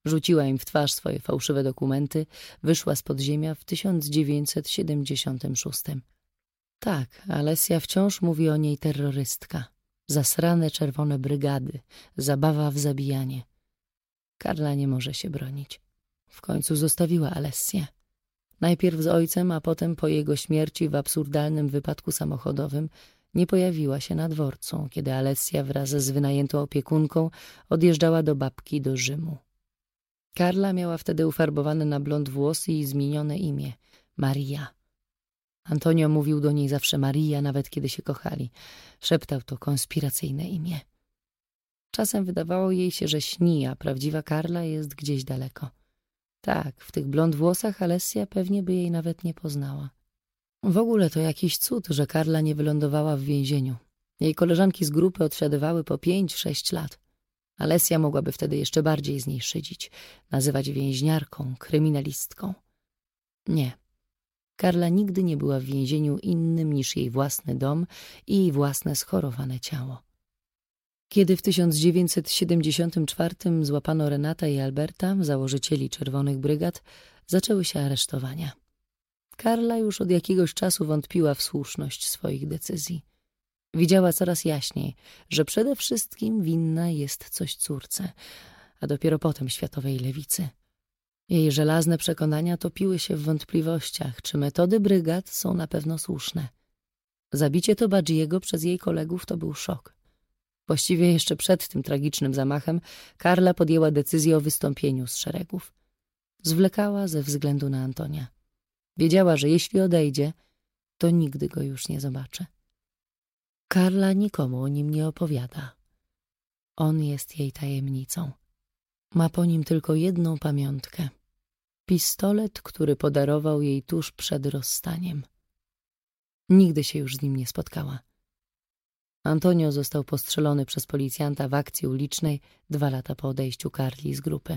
Rzuciła im w twarz swoje fałszywe dokumenty, wyszła z podziemia w tysiąc dziewięćset siedemdziesiątym szóstym. Tak, Alessia wciąż mówi o niej terrorystka. Zasrane czerwone brygady, zabawa w zabijanie. Karla nie może się bronić. W końcu zostawiła Alessię. Najpierw z ojcem, a potem po jego śmierci w absurdalnym wypadku samochodowym nie pojawiła się na dworcu, kiedy Alessia wraz z wynajętą opiekunką odjeżdżała do babki do Rzymu. Karla miała wtedy ufarbowane na blond włosy i zmienione imię – Maria. Antonio mówił do niej zawsze Maria, nawet kiedy się kochali. Szeptał to konspiracyjne imię. Czasem wydawało jej się, że śni, a prawdziwa Karla jest gdzieś daleko. Tak, w tych blond włosach Alessia pewnie by jej nawet nie poznała. W ogóle to jakiś cud, że Karla nie wylądowała w więzieniu. Jej koleżanki z grupy odsiadywały po pięć, sześć lat. Alessia mogłaby wtedy jeszcze bardziej z niej szydzić, nazywać więźniarką, kryminalistką. Nie. Karla nigdy nie była w więzieniu innym niż jej własny dom i jej własne schorowane ciało. Kiedy w tysiąc dziewięćset siedemdziesiątym czwartym złapano Renata i Alberta, założycieli Czerwonych Brygad, zaczęły się aresztowania. Karla już od jakiegoś czasu wątpiła w słuszność swoich decyzji. Widziała coraz jaśniej, że przede wszystkim winna jest coś córce, a dopiero potem światowej lewicy. Jej żelazne przekonania topiły się w wątpliwościach, czy metody brygad są na pewno słuszne. Zabicie Tobadżiego przez jej kolegów to był szok. Właściwie jeszcze przed tym tragicznym zamachem Karla podjęła decyzję o wystąpieniu z szeregów. Zwlekała ze względu na Antonia. Wiedziała, że jeśli odejdzie, to nigdy go już nie zobaczy. Karla nikomu o nim nie opowiada. On jest jej tajemnicą. Ma po nim tylko jedną pamiątkę. Pistolet, który podarował jej tuż przed rozstaniem. Nigdy się już z nim nie spotkała. Antonio został postrzelony przez policjanta w akcji ulicznej dwa lata po odejściu Karli z grupy.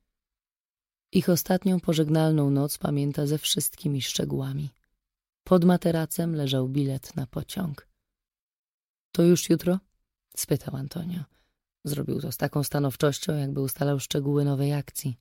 Ich ostatnią pożegnalną noc pamięta ze wszystkimi szczegółami. Pod materacem leżał bilet na pociąg. — To już jutro? — spytał Antonio. Zrobił to z taką stanowczością, jakby ustalał szczegóły nowej akcji.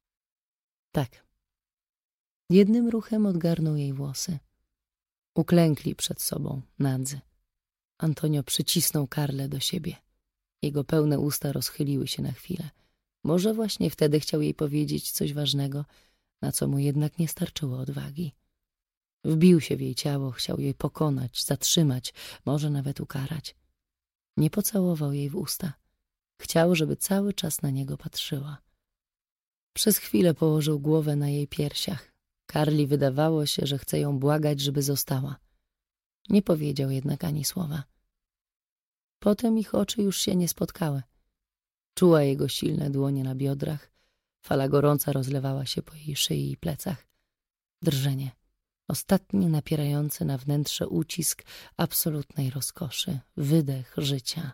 — Tak. Jednym ruchem odgarnął jej włosy. Uklękli przed sobą, nadzy. Antonio przycisnął Karlę do siebie. Jego pełne usta rozchyliły się na chwilę. Może właśnie wtedy chciał jej powiedzieć coś ważnego, na co mu jednak nie starczyło odwagi. Wbił się w jej ciało, chciał jej pokonać, zatrzymać, może nawet ukarać. Nie pocałował jej w usta. Chciał, żeby cały czas na niego patrzyła. Przez chwilę położył głowę na jej piersiach. Karli wydawało się, że chce ją błagać, żeby została. Nie powiedział jednak ani słowa. Potem ich oczy już się nie spotkały. Czuła jego silne dłonie na biodrach. Fala gorąca rozlewała się po jej szyi i plecach. Drżenie. Ostatni napierający na wnętrze ucisk absolutnej rozkoszy. Wydech życia.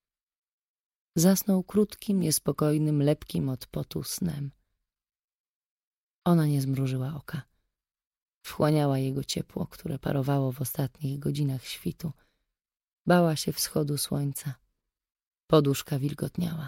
Zasnął krótkim, niespokojnym, lepkim od potu snem. Ona nie zmrużyła oka. Wchłaniała jego ciepło, które parowało w ostatnich godzinach świtu. Bała się wschodu słońca. Poduszka wilgotniała.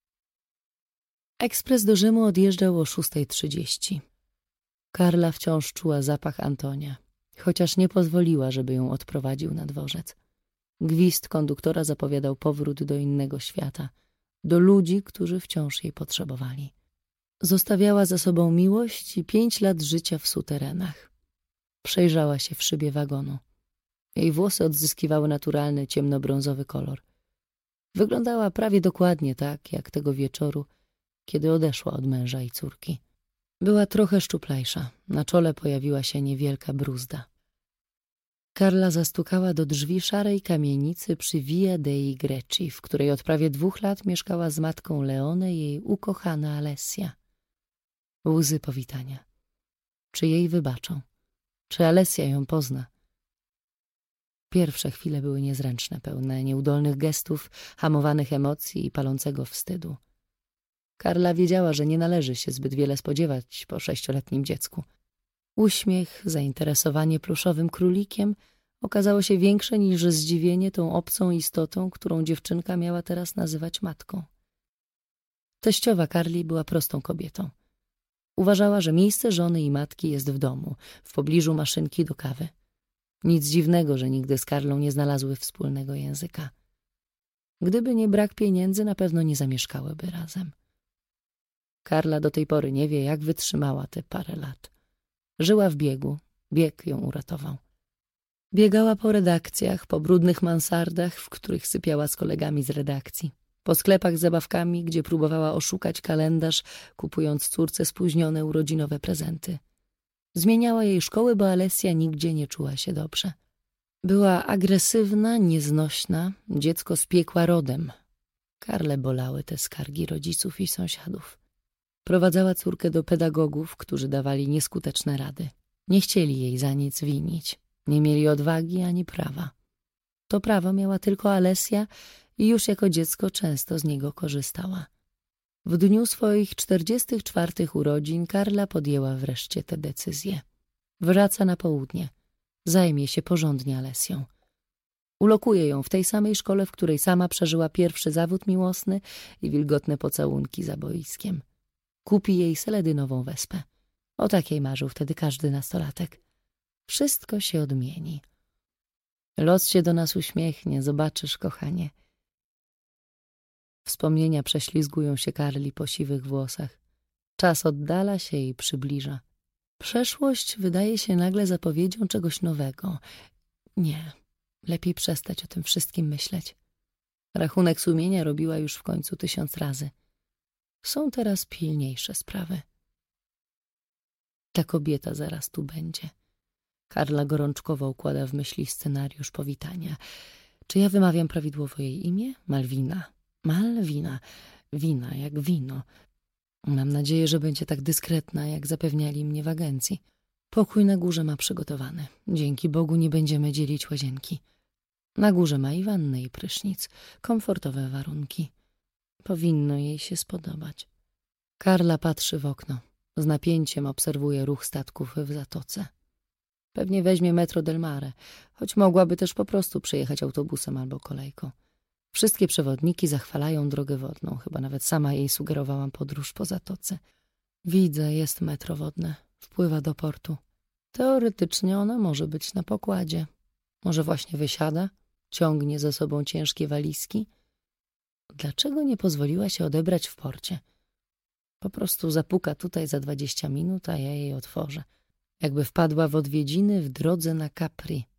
Ekspres do Rzymu odjeżdżał o szóstej trzydzieści. Karla wciąż czuła zapach Antonia, chociaż nie pozwoliła, żeby ją odprowadził na dworzec. Gwizd konduktora zapowiadał powrót do innego świata, do ludzi, którzy wciąż jej potrzebowali. Zostawiała za sobą miłość i pięć lat życia w suterenach. Przejrzała się w szybie wagonu. Jej włosy odzyskiwały naturalny, ciemnobrązowy kolor. Wyglądała prawie dokładnie tak, jak tego wieczoru, kiedy odeszła od męża i córki. Była trochę szczuplejsza. Na czole pojawiła się niewielka bruzda. Karla zastukała do drzwi szarej kamienicy przy Via dei Greci, w której od prawie dwóch lat mieszkała z matką Leone jej ukochana Alessia. Łzy powitania. Czy jej wybaczą? Czy Alessia ją pozna? Pierwsze chwile były niezręczne, pełne nieudolnych gestów, hamowanych emocji i palącego wstydu. Karla wiedziała, że nie należy się zbyt wiele spodziewać po sześcioletnim dziecku. Uśmiech, zainteresowanie pluszowym królikiem okazało się większe niż zdziwienie tą obcą istotą, którą dziewczynka miała teraz nazywać matką. Teściowa Karli była prostą kobietą. Uważała, że miejsce żony i matki jest w domu, w pobliżu maszynki do kawy. Nic dziwnego, że nigdy z Karlą nie znalazły wspólnego języka. Gdyby nie brak pieniędzy, na pewno nie zamieszkałyby razem. Karla do tej pory nie wie, jak wytrzymała te parę lat. Żyła w biegu, bieg ją uratował. Biegała po redakcjach, po brudnych mansardach, w których sypiała z kolegami z redakcji. Po sklepach z zabawkami, gdzie próbowała oszukać kalendarz, kupując córce spóźnione urodzinowe prezenty. Zmieniała jej szkoły, bo Alessia nigdzie nie czuła się dobrze. Była agresywna, nieznośna, dziecko z piekła rodem. Karlę bolały te skargi rodziców i sąsiadów. Prowadzała córkę do pedagogów, którzy dawali nieskuteczne rady. Nie chcieli jej za nic winić. Nie mieli odwagi ani prawa. To prawo miała tylko Alessia i już jako dziecko często z niego korzystała. W dniu swoich czterdziestych czwartych urodzin Karla podjęła wreszcie tę decyzję. Wraca na południe. Zajmie się porządnie Alessią. Ulokuje ją w tej samej szkole, w której sama przeżyła pierwszy zawód miłosny i wilgotne pocałunki za boiskiem. Kupi jej seledynową wespę. O takiej marzył wtedy każdy nastolatek. Wszystko się odmieni. Los się do nas uśmiechnie, zobaczysz, kochanie. Wspomnienia prześlizgują się Karli po siwych włosach. Czas oddala się i przybliża. Przeszłość wydaje się nagle zapowiedzią czegoś nowego. Nie, lepiej przestać o tym wszystkim myśleć. Rachunek sumienia robiła już w końcu tysiąc razy. Są teraz pilniejsze sprawy. Ta kobieta zaraz tu będzie. Karla gorączkowo układa w myśli scenariusz powitania. Czy ja wymawiam prawidłowo jej imię? Malwina. Malwina. Wina jak wino. Mam nadzieję, że będzie tak dyskretna, jak zapewniali mnie w agencji. Pokój na górze ma przygotowany. Dzięki Bogu nie będziemy dzielić łazienki. Na górze ma i wannę, i prysznic. Komfortowe warunki. Powinno jej się spodobać. Karla patrzy w okno. Z napięciem obserwuje ruch statków w zatoce. Pewnie weźmie metro del Mare, choć mogłaby też po prostu przejechać autobusem albo kolejką. Wszystkie przewodniki zachwalają drogę wodną. Chyba nawet sama jej sugerowałam podróż po zatoce. Widzę, jest metro wodne. Wpływa do portu. Teoretycznie ona może być na pokładzie. Może właśnie wysiada, ciągnie ze sobą ciężkie walizki. Dlaczego nie pozwoliła się odebrać w porcie? Po prostu zapuka tutaj za dwadzieścia minut, a ja jej otworzę. Jakby wpadła w odwiedziny w drodze na Capri.